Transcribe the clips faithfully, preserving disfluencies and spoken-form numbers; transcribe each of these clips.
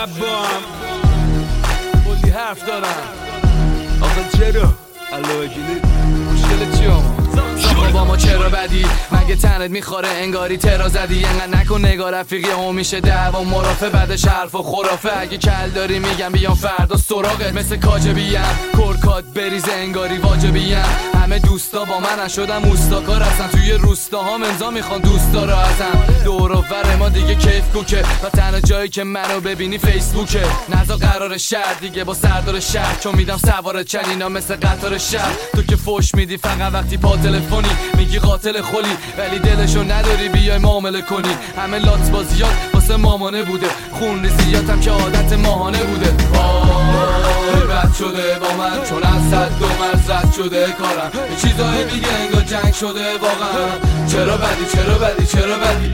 شب با هم کلی حرف دارم. آخه چرا؟ الو اگیلی مشکل چی آما؟ با ما چرا بدی؟ مگه تنت میخوره انگاری ترا زدی؟ انقدر نکن نگاه رفیقی هم میشه دعوا مرافع بعدش حرف و خرافه. اگه کل داری میگم بیام فردا سراغت مثل کاجبیم کرکات بریز انگاری واجبیم. همه دوستا با من شدم اوستاکار هستن توی روستاها امضا میخوان دوستا رو ازم. دور و بر ما دیگه کیف کوکه و تنها جایی که منو ببینی فیسبوکه. نزا قرار شهر دیگه با سردار شهر چون میدم سوار چنینا مثل قطار شهر. تو که فوش میدی فقط وقتی پا تلفنی میگی قاتل خلی ولی دلشو نداری بیای معامله کنی. همه لات بازیات واسه مامانه بوده خون ریزیاتم که عادت ماهانه بوده. وای بد شده با من چون از صد دو مرز رد شده کارم. یه چیزایی میگه انگار جنگ شده واقعا. چرا بدی چرا بدی چرا بدی؟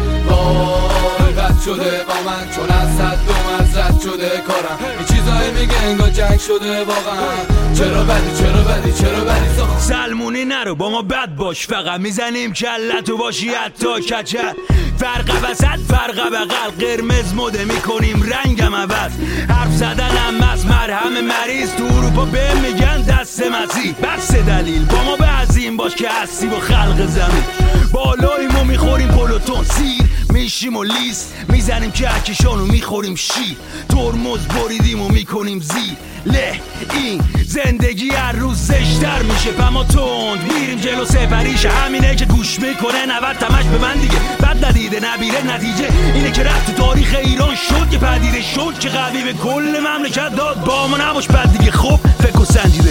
وای بد شده با من چون از صد دو مرز رد شده کارم. یه چیزایی میگه انگار جنگ شده واقعا. چرا بدی چرا بدی چرا بدی؟ سلمونی نرو با ما بد باش فقط میزنیم کلتو باشی حتی کچل. فرق وسط فرق بغل قرمز مده میکنیم رنگم عوض. حرف زدنم از مرهم مریض تو اروپا به میگن دست مسیح. بس دلیل با ما به عظیم باش که هستی با خلق زمین. بالاییم و میخوریم پلوتون سیر میشیم و لیست میزنیم کهکشان و میخوریم شیر. ترمز بریدیم و میکنیم زیر له. این زندگی هر روز زشتر میشه پما تند میریم جلو سفریش. همینه که گوش میکنه نود تمش به من دیگه بد ندیده نبیره. نتیجه اینه که رفت تو تاریخ ایران شد که پدیده شد که قوی به کل مملکت داد. با ما نباش بد دیگه خب فکر و سنجیده.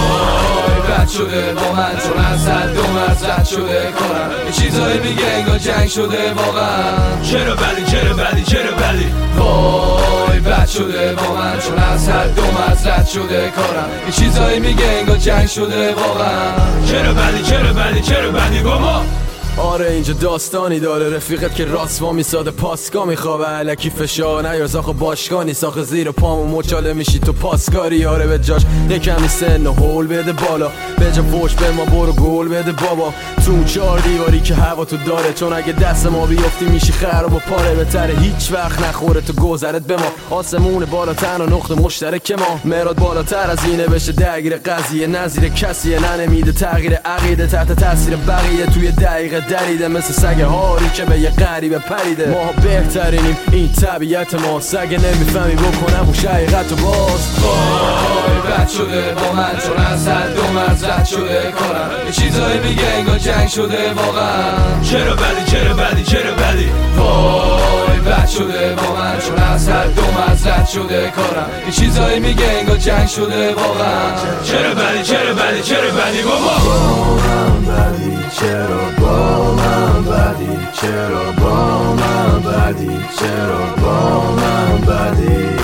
وای بد شده با من چون از صد دو مرز رد شده کارم. یه چیزایی میگه انگار جنگ شده واقعا. چرا بدی چرا بدی چرا بدی؟ وای بد شده با من چون از صد دو مرز رد شده کارم. یه چیزایی میگه انگار جنگ شده واقعا. چرا بدی چرا بدی چرا بدی با ما؟ آره اینجا داستانی داره رفیقت که راست وا میساده پاسکا میخوابه علکی فشار نیاز آخه باشگانی ساخه زیر پامو مچاله میشی تو پاسکاری. آره به جاش یکمی سن و هول بده بالا به جا فوش به ما برو گل بده بابا. تو چار دیواری که هوا تو داره چون اگه دست ما بیفتی میشی خراب و پاره. بهتره هیچ وقت نخوره تو گذرت به ما. آسمون بالاتر و نقطه مشترک ما. مراد بالاتر از اینه بشه درگیر قضیه نظیر کسیه ننمیده تغییر عقیده تحت تاثیر بقیه توی دقیقه دریده مثل سگ هاری که به یه غریبه پریده. ما بهترینیم این طبیعت ما سگ نمیفهمی بکنم اون حقیقت و باز. وای بد شده با من چون از صد دو مرز رد شده کارم. یه چیزایی میگه انگار جنگ شده واقعا. چرا بدی چرا بدی چرا بدی؟ وای بد شده با من چون از صد دو مرز رد شده کارم. یه چیزایی میگه انگار جنگ شده واقعا. چرا بدی چرا بدی چرا بدی بابا؟ با من بدی چرا با من بدی چرا با من بدی چرا با من بدی